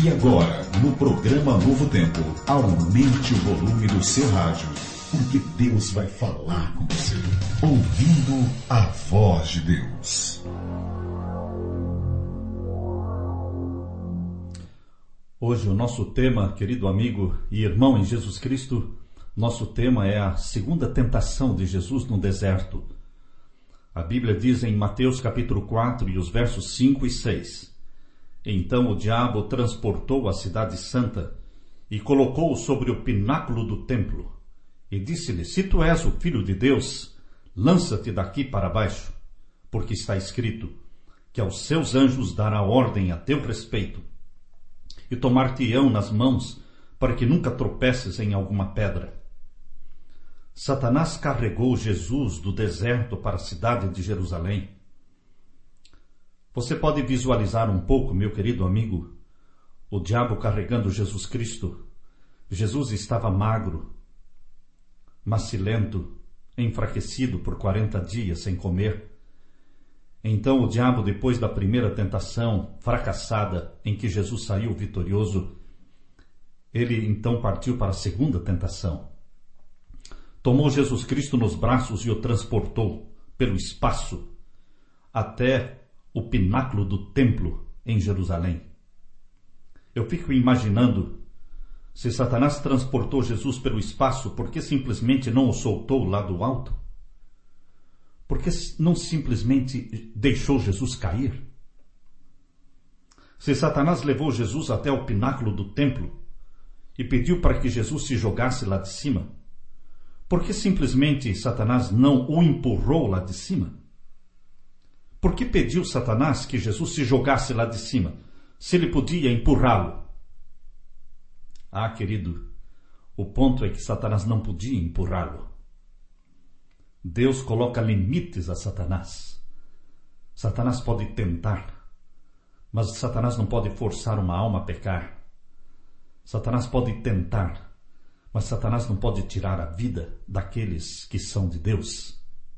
E agora, no programa Novo Tempo, aumente o volume do seu rádio, porque Deus vai falar com você. Ouvindo a voz de Deus. Hoje o nosso tema, querido amigo e irmão em Jesus Cristo, nosso tema é a segunda tentação de Jesus no deserto. A Bíblia diz em Mateus capítulo 4 e os versos 5 e 6. Então o diabo transportou a cidade santa e colocou-o sobre o pináculo do templo e disse-lhe: se tu és o filho de Deus, lança-te daqui para baixo, porque está escrito que aos seus anjos dará ordem a teu respeito e tomar-te-ão nas mãos para que nunca tropeces em alguma pedra. Satanás carregou Jesus do deserto para a cidade de Jerusalém. Você pode visualizar um pouco, meu querido amigo, o diabo carregando Jesus Cristo. Jesus estava magro, macilento, enfraquecido por 40 dias sem comer. Então o diabo, depois da primeira tentação fracassada, em que Jesus saiu vitorioso, ele então partiu para a segunda tentação. Tomou Jesus Cristo nos braços e o transportou pelo espaço até o pináculo do templo em Jerusalém. Eu fico imaginando, se Satanás transportou Jesus pelo espaço, por que simplesmente não o soltou lá do alto? Por que não simplesmente deixou Jesus cair? Se Satanás levou Jesus até o pináculo do templo e pediu para que Jesus se jogasse lá de cima, por que simplesmente Satanás não o empurrou lá de cima? Por que pediu Satanás que Jesus se jogasse lá de cima, se ele podia empurrá-lo? Ah, querido, o ponto é que Satanás não podia empurrá-lo. Deus coloca limites a Satanás. Satanás pode tentar, mas Satanás não pode forçar uma alma a pecar. Satanás pode tentar, mas Satanás não pode tirar a vida daqueles que são de Deus.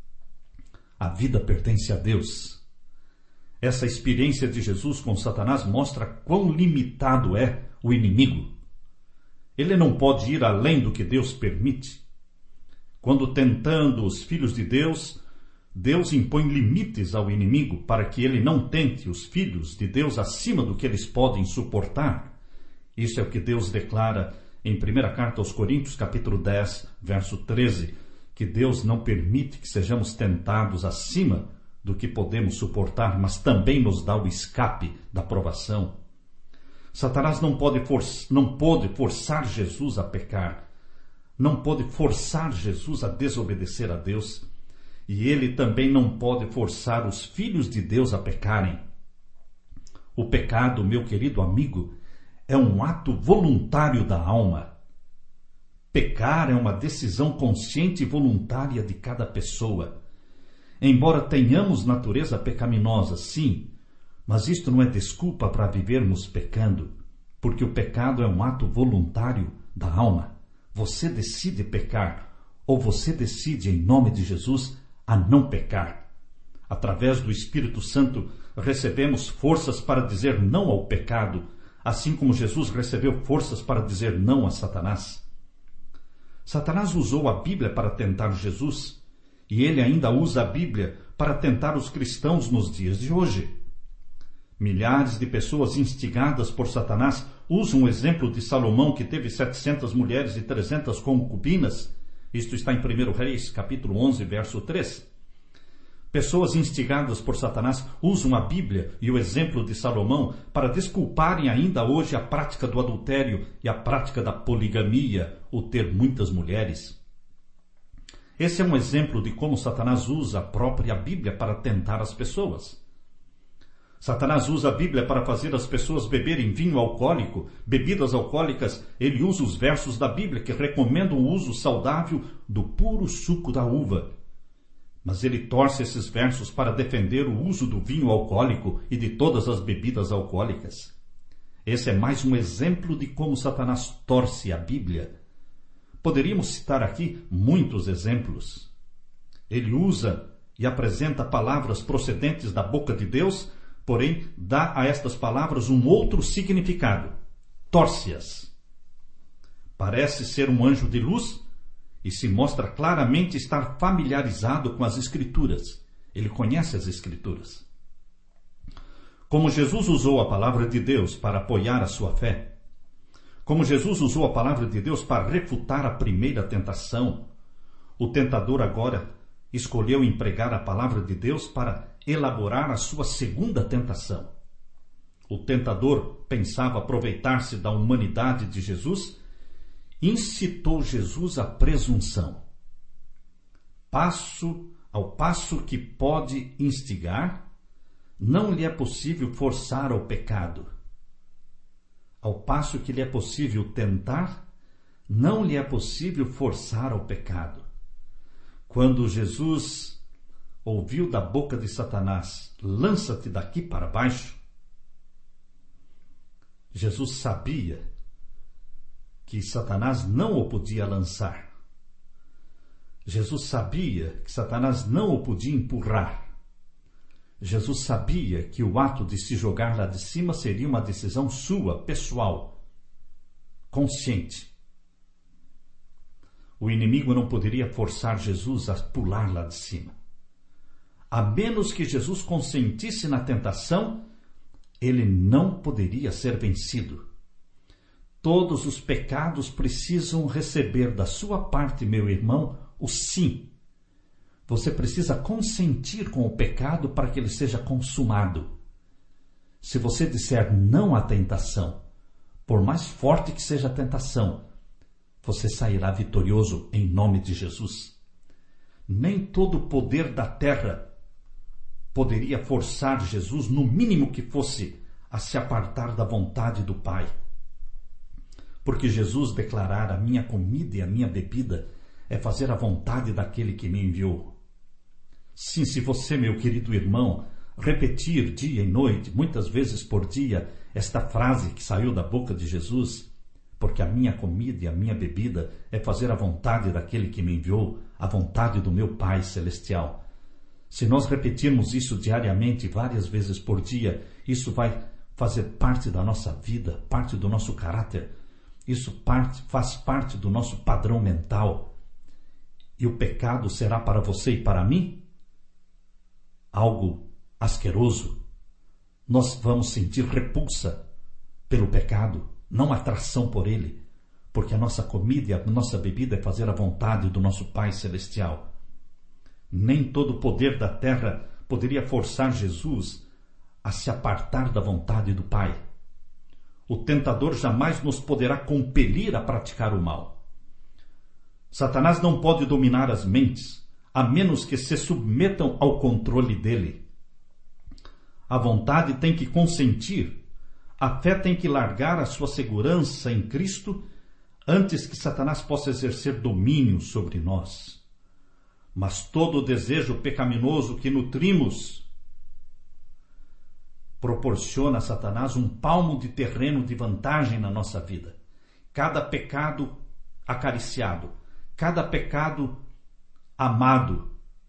A vida pertence a Deus. Essa experiência de Jesus com Satanás mostra quão limitado é o inimigo. Ele não pode ir além do que Deus permite. Quando tentando os filhos de Deus, Deus impõe limites ao inimigo para que ele não tente os filhos de Deus acima do que eles podem suportar. Isso é o que Deus declara em 1ª Carta aos Coríntios, capítulo 10, verso 13, que Deus não permite que sejamos tentados acima do que podemos suportar, mas também nos dá o escape da provação. Satanás não pôde forçar Jesus a pecar, não pôde forçar Jesus a desobedecer a Deus, e ele também não pode forçar os filhos de Deus a pecarem. O pecado, meu querido amigo, é um ato voluntário da alma. Pecar é uma decisão consciente e voluntária de cada pessoa. Embora tenhamos natureza pecaminosa, sim, mas isto não é desculpa para vivermos pecando, porque o pecado é um ato voluntário da alma. Você decide pecar, ou você decide, em nome de Jesus, a não pecar. Através do Espírito Santo, recebemos forças para dizer não ao pecado, assim como Jesus recebeu forças para dizer não a Satanás. Satanás usou a Bíblia para tentar Jesus, e ele ainda usa a Bíblia para tentar os cristãos nos dias de hoje. Milhares de pessoas instigadas por Satanás usam o exemplo de Salomão, que teve 700 mulheres e 300 concubinas. Isto está em 1 Reis, capítulo 11, verso 3. Pessoas instigadas por Satanás usam a Bíblia e o exemplo de Salomão para desculparem ainda hoje a prática do adultério e a prática da poligamia, o ter muitas mulheres. Esse é um exemplo de como Satanás usa a própria Bíblia para tentar as pessoas. Satanás usa a Bíblia para fazer as pessoas beberem vinho alcoólico, bebidas alcoólicas. Ele usa os versos da Bíblia que recomendam o uso saudável do puro suco da uva. Mas ele torce esses versos para defender o uso do vinho alcoólico e de todas as bebidas alcoólicas. Esse é mais um exemplo de como Satanás torce a Bíblia. Poderíamos citar aqui muitos exemplos. Ele usa e apresenta palavras procedentes da boca de Deus, porém dá a estas palavras um outro significado. torce-as. Parece ser um anjo de luz e se mostra claramente estar familiarizado com as Escrituras. Ele conhece as Escrituras. Como Jesus usou a palavra de Deus para apoiar a sua fé, como Jesus usou a palavra de Deus para refutar a primeira tentação, o tentador agora escolheu empregar a palavra de Deus para elaborar a sua segunda tentação. O tentador pensava aproveitar-se da humanidade de Jesus, incitou Jesus à presunção. Ao passo que pode instigar, não lhe é possível forçar ao pecado. Ao passo que lhe é possível tentar, não lhe é possível forçar ao pecado. Quando Jesus ouviu da boca de Satanás, lança-te daqui para baixo, Jesus sabia que Satanás não o podia lançar. Jesus sabia que Satanás não o podia empurrar. Jesus sabia que o ato de se jogar lá de cima seria uma decisão sua, pessoal, consciente. O inimigo não poderia forçar Jesus a pular lá de cima. A menos que Jesus consentisse na tentação, ele não poderia ser vencido. Todos os pecados precisam receber da sua parte, meu irmão, o sim. Você precisa consentir com o pecado para que ele seja consumado. Se você disser não à tentação, por mais forte que seja a tentação, você sairá vitorioso em nome de Jesus. Nem todo o poder da terra poderia forçar Jesus, no mínimo que fosse, a se apartar da vontade do Pai. Porque Jesus declarara: a minha comida e a minha bebida é fazer a vontade daquele que me enviou. Sim, se você, meu querido irmão, repetir dia e noite, muitas vezes por dia, esta frase que saiu da boca de Jesus, porque a minha comida e a minha bebida é fazer a vontade daquele que me enviou, a vontade do meu Pai Celestial. Se nós repetirmos isso diariamente, várias vezes por dia, isso vai fazer parte da nossa vida, parte do nosso caráter. Isso faz parte do nosso padrão mental. E o pecado será para você e para mim algo asqueroso. Nós vamos sentir repulsa pelo pecado, não atração por ele, porque a nossa comida e a nossa bebida é fazer a vontade do nosso Pai Celestial. Nem todo o poder da terra poderia forçar Jesus a se apartar da vontade do Pai. O tentador jamais nos poderá compelir a praticar o mal. Satanás não pode dominar as mentes, a menos que se submetam ao controle dele. A vontade tem que consentir, a fé tem que largar a sua segurança em Cristo antes que Satanás possa exercer domínio sobre nós. Mas todo o desejo pecaminoso que nutrimos proporciona a Satanás um palmo de terreno de vantagem na nossa vida. Cada pecado acariciado, cada pecado amado,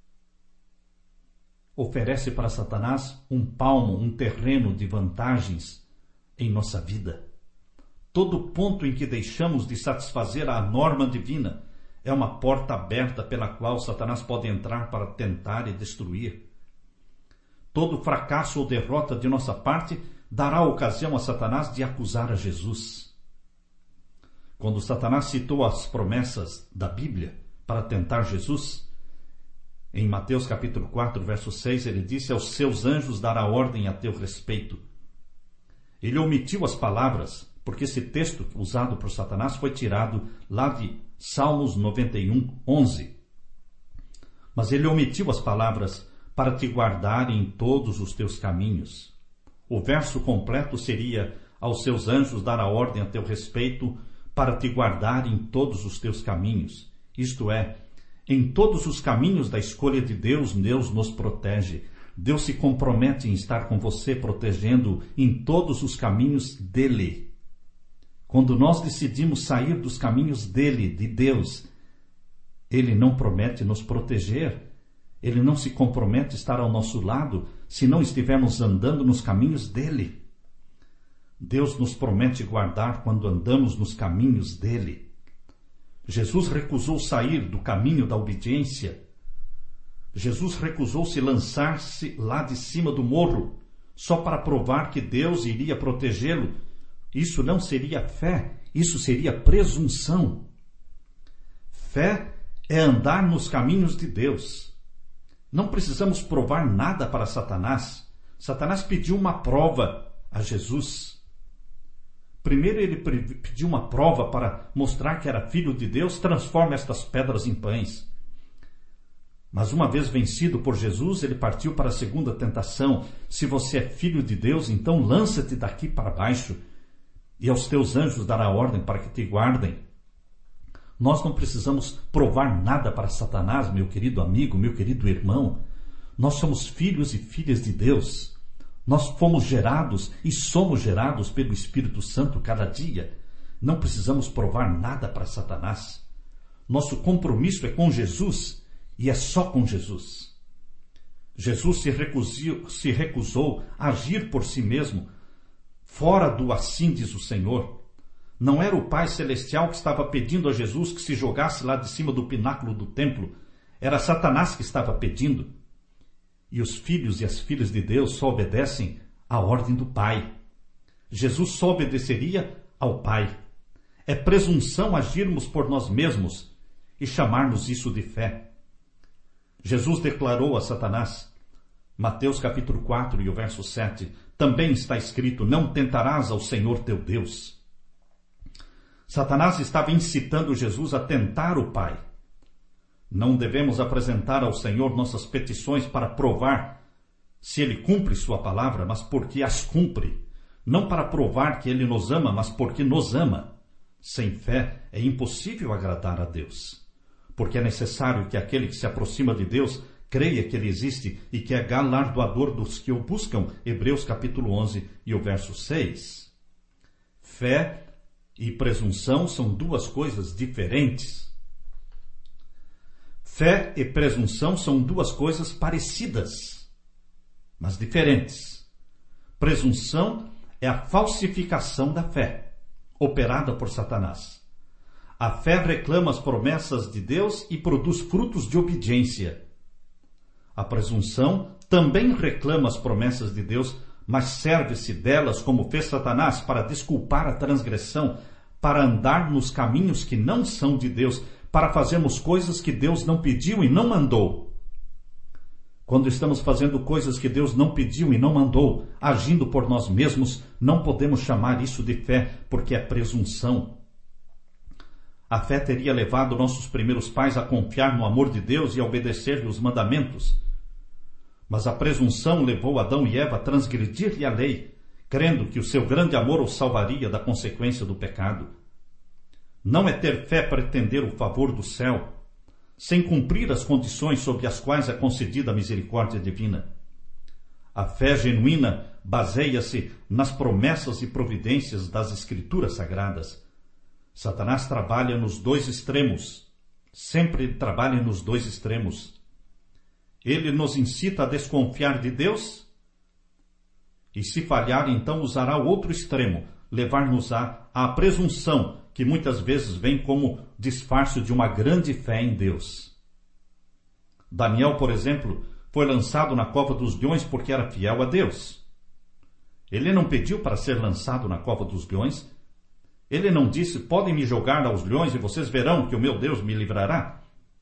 oferece para Satanás um palmo, um terreno de vantagens em nossa vida. Todo ponto em que deixamos de satisfazer a norma divina é uma porta aberta pela qual Satanás pode entrar para tentar e destruir. Todo fracasso ou derrota de nossa parte dará ocasião a Satanás de acusar a Jesus. Quando Satanás citou as promessas da Bíblia para tentar Jesus, em Mateus capítulo 4, verso 6, ele disse: aos seus anjos dará ordem a teu respeito. Ele omitiu as palavras, porque esse texto usado por Satanás foi tirado lá de Salmos 91, 11. Mas ele omitiu as palavras: para te guardar em todos os teus caminhos. O verso completo seria: aos seus anjos dará ordem a teu respeito, para te guardar em todos os teus caminhos. Isto é, em todos os caminhos da escolha de Deus, Deus nos protege. Deus se compromete em estar com você, protegendo em todos os caminhos dele. Quando nós decidimos sair dos caminhos dele, de Deus, ele não promete nos proteger. Ele não se compromete a estar ao nosso lado se não estivermos andando nos caminhos dele. Deus nos promete guardar quando andamos nos caminhos dele. Jesus recusou sair do caminho da obediência. Jesus recusou-se lançar-se lá de cima do morro, só para provar que Deus iria protegê-lo. Isso não seria fé, isso seria presunção. Fé é andar nos caminhos de Deus. Não precisamos provar nada para Satanás. Satanás pediu uma prova a Jesus. Primeiro ele pediu uma prova para mostrar que era filho de Deus. Transforma estas pedras em pães. Mas uma vez vencido por Jesus, ele partiu para a segunda tentação. Se você é filho de Deus, então lança-te daqui para baixo, e aos teus anjos dará ordem para que te guardem. Nós não precisamos provar nada para Satanás, meu querido amigo, meu querido irmão. Nós somos filhos e filhas de Deus. Nós fomos gerados e somos gerados pelo Espírito Santo cada dia. Não precisamos provar nada para Satanás. Nosso compromisso é com Jesus e é só com Jesus. Jesus se recusou a agir por si mesmo, fora do assim diz o Senhor. Não era o Pai Celestial que estava pedindo a Jesus que se jogasse lá de cima do pináculo do templo. Era Satanás que estava pedindo. E os filhos e as filhas de Deus só obedecem à ordem do Pai. Jesus só obedeceria ao Pai. É presunção agirmos por nós mesmos e chamarmos isso de fé. Jesus declarou a Satanás, Mateus capítulo 4 e o verso 7, também está escrito, não tentarás ao Senhor teu Deus. Satanás estava incitando Jesus a tentar o Pai. Não devemos apresentar ao Senhor nossas petições para provar se Ele cumpre sua palavra, mas porque as cumpre. Não para provar que Ele nos ama, mas porque nos ama. Sem fé é impossível agradar a Deus, porque é necessário que aquele que se aproxima de Deus creia que Ele existe e que é galardoador dos que o buscam. Hebreus capítulo 11 e o verso 6. Fé e presunção são duas coisas diferentes. Fé e presunção são duas coisas parecidas, mas diferentes. Presunção é a falsificação da fé, operada por Satanás. A fé reclama as promessas de Deus e produz frutos de obediência. A presunção também reclama as promessas de Deus, mas serve-se delas, como fez Satanás, para desculpar a transgressão, para andar nos caminhos que não são de Deus, para fazermos coisas que Deus não pediu e não mandou. Quando estamos fazendo coisas que Deus não pediu e não mandou, agindo por nós mesmos, não podemos chamar isso de fé, porque é presunção. A fé teria levado nossos primeiros pais a confiar no amor de Deus e a obedecer-lhe os mandamentos. Mas a presunção levou Adão e Eva a transgredir-lhe a lei, crendo que o seu grande amor os salvaria da consequência do pecado. Não é ter fé pretender o favor do céu, sem cumprir as condições sobre as quais é concedida a misericórdia divina. A fé genuína baseia-se nas promessas e providências das Escrituras Sagradas. Satanás trabalha nos dois extremos, sempre trabalha nos dois extremos. Ele nos incita a desconfiar de Deus e, se falhar, então usará o outro extremo, levar-nos à presunção, que muitas vezes vem como disfarce de uma grande fé em Deus. Daniel, por exemplo, foi lançado na cova dos leões porque era fiel a Deus. Ele não pediu para ser lançado na cova dos leões. Ele não disse, podem me jogar aos leões e vocês verão que o meu Deus me livrará.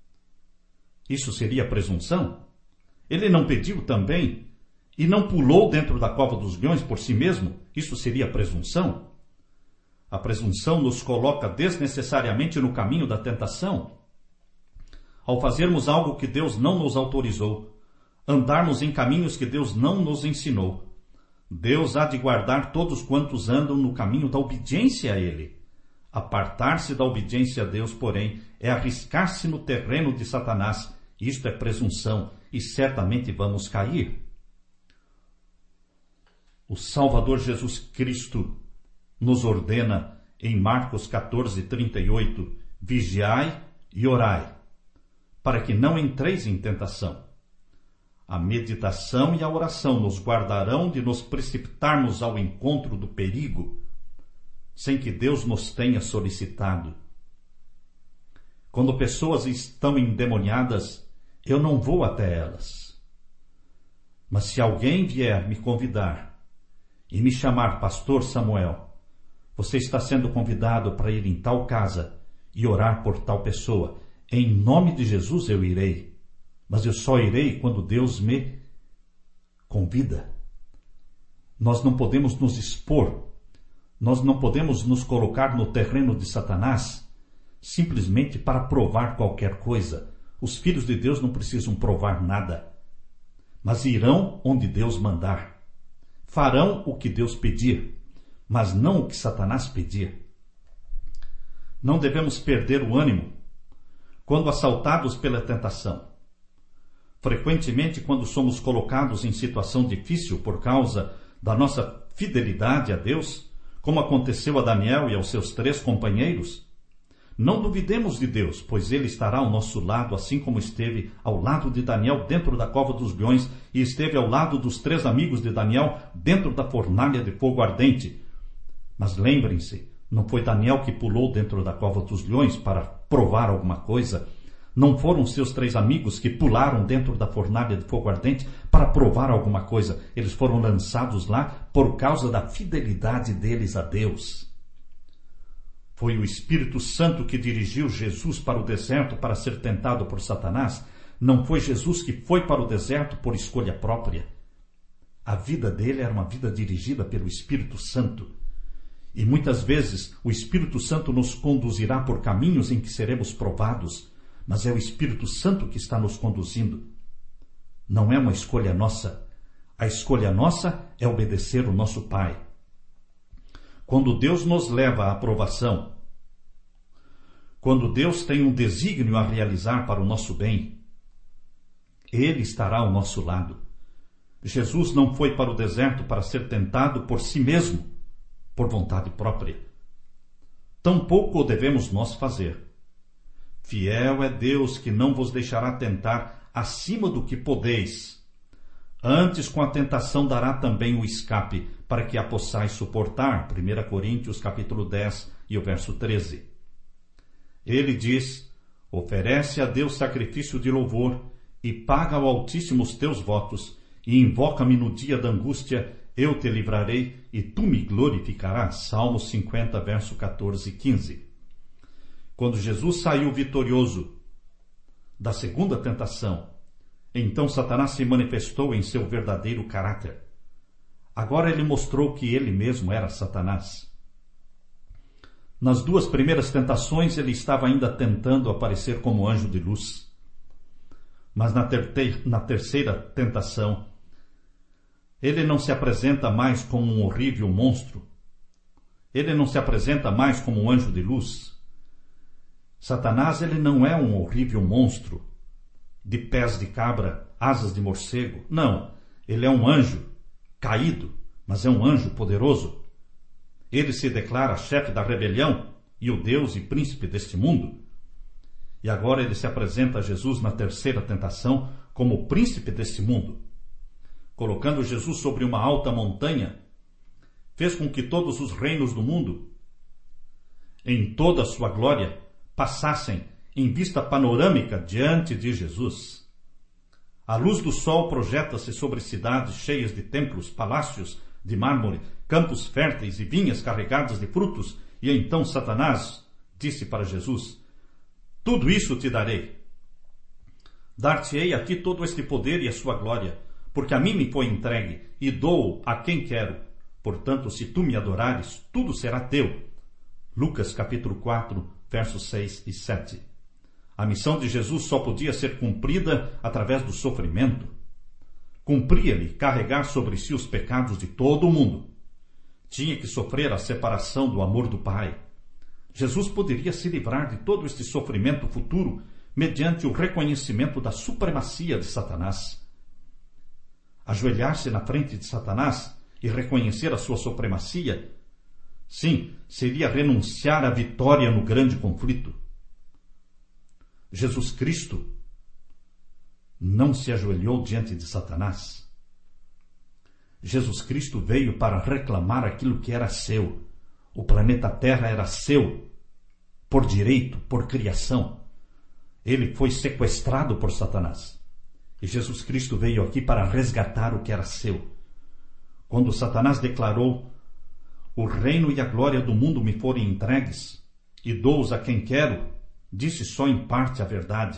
Isso seria presunção? Ele não pediu também e não pulou dentro da cova dos leões por si mesmo. Isso seria presunção? A presunção nos coloca desnecessariamente no caminho da tentação. Ao fazermos algo que Deus não nos autorizou, andarmos em caminhos que Deus não nos ensinou, Deus há de guardar todos quantos andam no caminho da obediência a Ele. Apartar-se da obediência a Deus, porém, é arriscar-se no terreno de Satanás. Isto é presunção e certamente vamos cair. O Salvador Jesus Cristo nos ordena em Marcos 14:38, vigiai e orai, para que não entreis em tentação. A meditação e a oração nos guardarão de nos precipitarmos ao encontro do perigo, sem que Deus nos tenha solicitado. Quando pessoas estão endemoniadas, eu não vou até elas. Mas se alguém vier me convidar e me chamar Pastor Samuel, você está sendo convidado para ir em tal casa e orar por tal pessoa. Em nome de Jesus eu irei, mas eu só irei quando Deus me convida. Nós não podemos nos expor, nós não podemos nos colocar no terreno de Satanás simplesmente para provar qualquer coisa. Os filhos de Deus não precisam provar nada, mas irão onde Deus mandar. Farão o que Deus pedir, mas não o que Satanás pedir. Não devemos perder o ânimo quando assaltados pela tentação. Frequentemente, quando somos colocados em situação difícil por causa da nossa fidelidade a Deus, como aconteceu a Daniel e aos seus 3 companheiros, não duvidemos de Deus, pois Ele estará ao nosso lado, assim como esteve ao lado de Daniel dentro da cova dos leões e esteve ao lado dos 3 amigos de Daniel dentro da fornalha de fogo ardente. Mas lembrem-se, não foi Daniel que pulou dentro da cova dos leões para provar alguma coisa. Não foram seus 3 amigos que pularam dentro da fornalha de fogo ardente para provar alguma coisa. Eles foram lançados lá por causa da fidelidade deles a Deus. Foi o Espírito Santo que dirigiu Jesus para o deserto para ser tentado por Satanás. Não foi Jesus que foi para o deserto por escolha própria. A vida dele era uma vida dirigida pelo Espírito Santo. E muitas vezes o Espírito Santo nos conduzirá por caminhos em que seremos provados, mas é o Espírito Santo que está nos conduzindo. Não é uma escolha nossa. A escolha nossa é obedecer o nosso Pai. Quando Deus nos leva à aprovação, quando Deus tem um desígnio a realizar para o nosso bem, Ele estará ao nosso lado. Jesus não foi para o deserto para ser tentado por si mesmo, por vontade própria. Tampouco o devemos nós fazer. Fiel é Deus que não vos deixará tentar acima do que podeis. Antes, com a tentação, dará também o escape, para que a possais suportar. 1 Coríntios capítulo 10 e o verso 13. Ele diz: oferece a Deus sacrifício de louvor e paga ao Altíssimo os teus votos, e invoca-me no dia da angústia, eu te livrarei e tu me glorificarás. Salmos 50, verso 14 e 15. Quando Jesus saiu vitorioso da segunda tentação, então Satanás se manifestou em seu verdadeiro caráter. Agora ele mostrou que ele mesmo era Satanás. Nas 2 primeiras tentações ele estava ainda tentando aparecer como anjo de luz. Mas na terceira tentação, ele não se apresenta mais como um horrível monstro. Ele não se apresenta mais como um anjo de luz. Satanás, ele não é um horrível monstro de pés de cabra, asas de morcego. Não, ele é um anjo caído, mas é um anjo poderoso. Ele se declara chefe da rebelião e o Deus e príncipe deste mundo. E agora ele se apresenta a Jesus na terceira tentação como príncipe deste mundo. Colocando Jesus sobre uma alta montanha, fez com que todos os reinos do mundo, em toda a sua glória, passassem em vista panorâmica diante de Jesus. A luz do sol projeta-se sobre cidades cheias de templos, palácios de mármore, campos férteis e vinhas carregadas de frutos, e então Satanás disse para Jesus: tudo isso te darei. Dar-te-ei a ti todo este poder e a sua glória, porque a mim me foi entregue, e dou a quem quero. Portanto, se tu me adorares, tudo será teu. Lucas capítulo 4, versos 6 e 7. A missão de Jesus só podia ser cumprida através do sofrimento. Cumpria-lhe carregar sobre si os pecados de todo o mundo. Tinha que sofrer a separação do amor do Pai. Jesus poderia se livrar de todo este sofrimento futuro mediante o reconhecimento da supremacia de Satanás. Ajoelhar-se na frente de Satanás e reconhecer a sua supremacia, sim, seria renunciar à vitória no grande conflito. Jesus Cristo não se ajoelhou diante de Satanás. Jesus Cristo veio para reclamar aquilo que era seu. O planeta Terra era seu, por direito, por criação. Ele foi sequestrado por Satanás. E Jesus Cristo veio aqui para resgatar o que era seu. Quando Satanás declarou: o reino e a glória do mundo me forem entregues, e dou-os a quem quero, disse só em parte a verdade.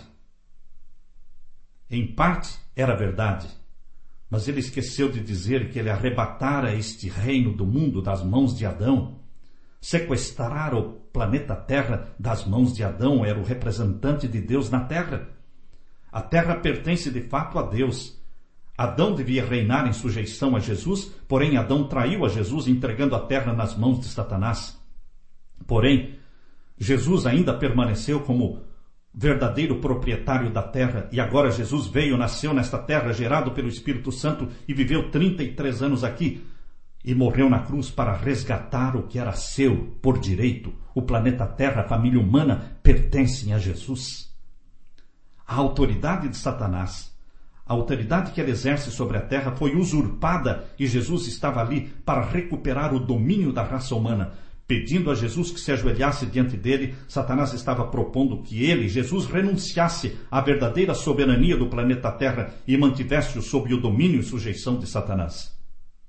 Em parte era verdade, mas ele esqueceu de dizer que ele arrebatara este reino do mundo das mãos de Adão. Sequestrar o planeta Terra das mãos de Adão, era o representante de Deus na Terra. A Terra pertence de fato a Deus. Adão devia reinar em sujeição a Jesus, porém Adão traiu a Jesus, entregando a Terra nas mãos de Satanás. Porém, Jesus ainda permaneceu como verdadeiro proprietário da terra, e agora Jesus veio, nasceu nesta terra, gerado pelo Espírito Santo, e viveu 33 anos aqui, e morreu na cruz para resgatar o que era seu por direito. O planeta Terra, a família humana, pertencem a Jesus. A autoridade de Satanás, a autoridade que ele exerce sobre a terra, foi usurpada, e Jesus estava ali para recuperar o domínio da raça humana. Pedindo a Jesus que se ajoelhasse diante dele, Satanás estava propondo que ele, Jesus, renunciasse à verdadeira soberania do planeta Terra e mantivesse-o sob o domínio e sujeição de Satanás.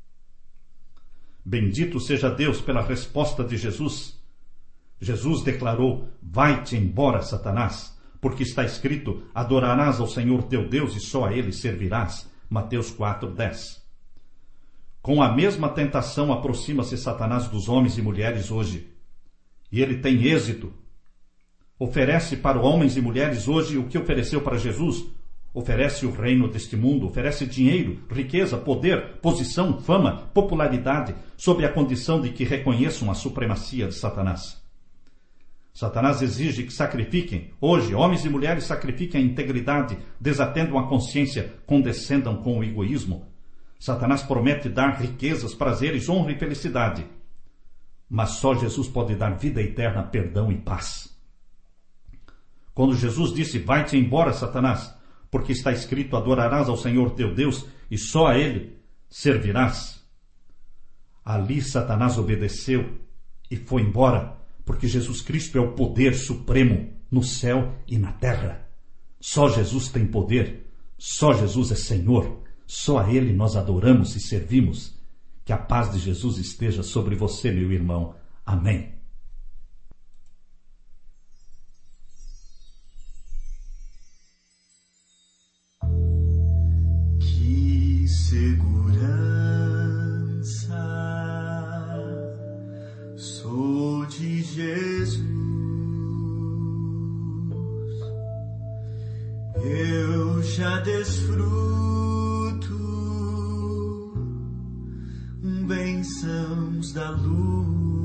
Bendito seja Deus pela resposta de Jesus. Jesus declarou: vai-te embora, Satanás, porque está escrito: adorarás ao Senhor teu Deus e só a ele servirás. Mateus 4:10. Com a mesma tentação aproxima-se Satanás dos homens e mulheres hoje. E ele tem êxito. Oferece para homens e mulheres hoje o que ofereceu para Jesus. Oferece o reino deste mundo, oferece dinheiro, riqueza, poder, posição, fama, popularidade, sob a condição de que reconheçam a supremacia de Satanás. Satanás exige que sacrifiquem. Hoje, homens e mulheres sacrifiquem a integridade, desatendam a consciência, condescendam com o egoísmo. Satanás promete dar riquezas, prazeres, honra e felicidade. Mas só Jesus pode dar vida eterna, perdão e paz. Quando Jesus disse: vai-te embora, Satanás, porque está escrito: adorarás ao Senhor teu Deus e só a ele servirás. Ali Satanás obedeceu e foi embora, porque Jesus Cristo é o poder supremo no céu e na terra. Só Jesus tem poder, só Jesus é Senhor. Só a Ele nós adoramos e servimos. Que a paz de Jesus esteja sobre você, meu irmão. Amém. Que segurança sou de Jesus. Eu já desfruto bênçãos da luz.